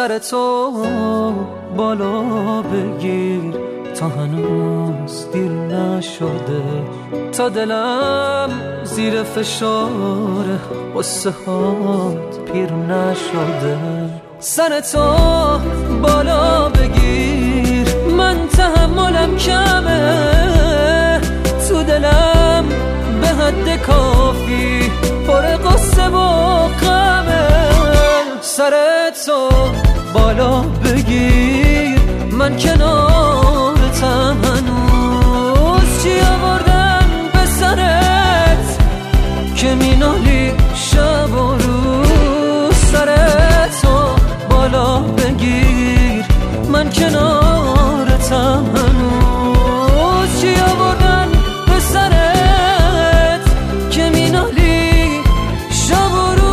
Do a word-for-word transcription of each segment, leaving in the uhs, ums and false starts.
سر تو بالا بگیر تا هنوز دیر نشده، تا دلم زیر فشار قصه هات پیر نشده. سر تو بالا بگیر، من تحملم کمه، تو دلم به حد کافی پر قصه و غمه. سر تو بالا بگیر، من کنارتم هنوز، چی آوردن به سرت که مینالی شب و روز. سر تو بالا بگیر، من کنارتم هنوز، چی آوردن به سرت که مینالی شب و روز.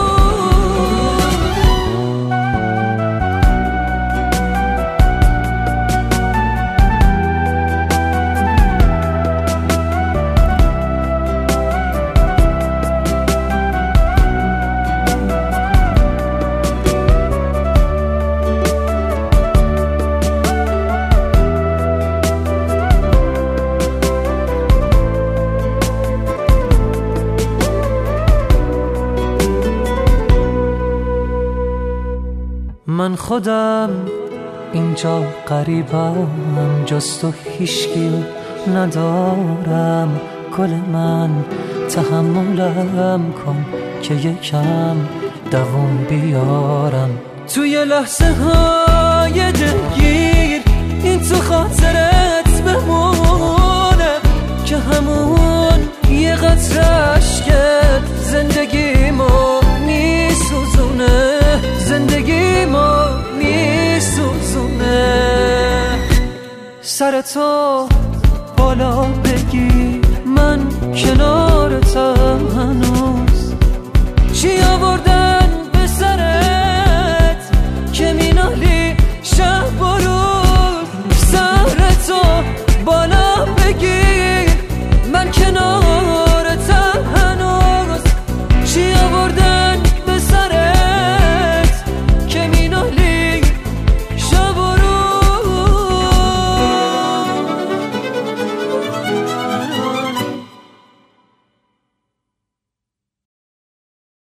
من خودم اینجا غریبم، جز تو هیچکی ندارم. گل من تحملم کن که یکم دووم بیارم. توی لحظه های دلگیر این تو خاطرت بمونه که همون یه قطره عشقت زندگیمو میسوزونه، زندگی ما میسوزونه. سر تو بالا بگیر، من کنار